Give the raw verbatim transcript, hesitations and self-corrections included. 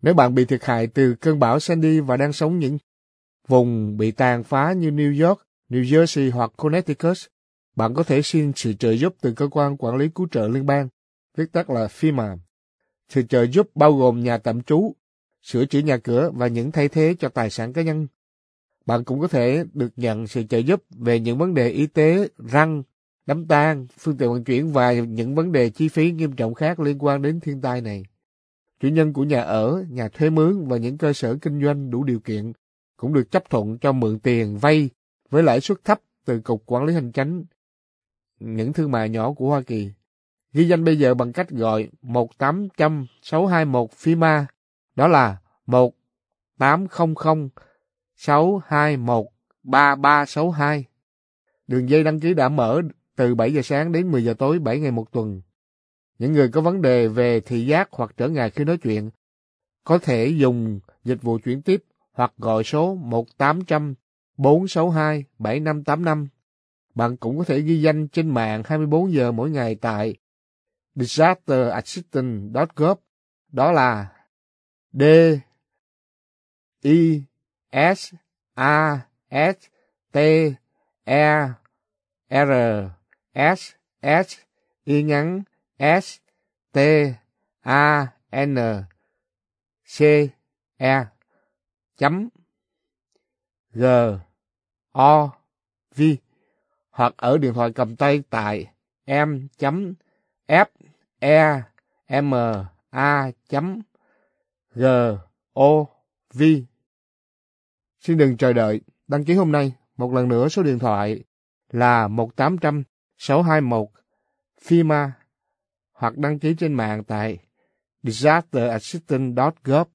Nếu bạn bị thiệt hại từ cơn bão Sandy và đang sống những vùng bị tàn phá như New York, New Jersey hoặc Connecticut, bạn có thể xin sự trợ giúp từ Cơ quan Quản lý Cứu trợ Liên bang, viết tắt là FEMA. Sự trợ giúp bao gồm nhà tạm trú, sửa chữa nhà cửa và những thay thế cho tài sản cá nhân. Bạn cũng có thể được nhận sự trợ giúp về những vấn đề y tế, răng, đám tang, phương tiện vận chuyển và những vấn đề chi phí nghiêm trọng khác liên quan đến thiên tai này. Chủ nhân của nhà ở, nhà thuê mướn và những cơ sở kinh doanh đủ điều kiện cũng được chấp thuận cho mượn tiền vay với lãi suất thấp từ Cục Quản lý Hành chánh những thương mại nhỏ của Hoa Kỳ. Ghi danh bây giờ bằng cách gọi một tám không không sáu hai một FEMA, đó là một tám không không sáu hai một ba ba sáu hai. Đường dây đăng ký đã mở từ bảy giờ sáng đến mười giờ tối bảy ngày một tuần. Những người có vấn đề về thị giác hoặc trở ngại khi nói chuyện có thể dùng dịch vụ chuyển tiếp hoặc gọi số một tám không không bốn sáu hai bảy năm tám năm. Bạn cũng có thể ghi danh trên mạng hai mươi bốn giờ mỗi ngày tại disaster assistance chấm gov, đó là D I S A S T E R S S y ngắn S T A N C E chấm G O V hoặc ở điện thoại cầm tay tại m chấm F E M A chấm G O V. Xin đừng chờ đợi, đăng ký hôm nay. Một lần nữa số điện thoại là một tám không không sáu hai một FEMA hoặc đăng ký trên mạng tại disaster assistance chấm gov.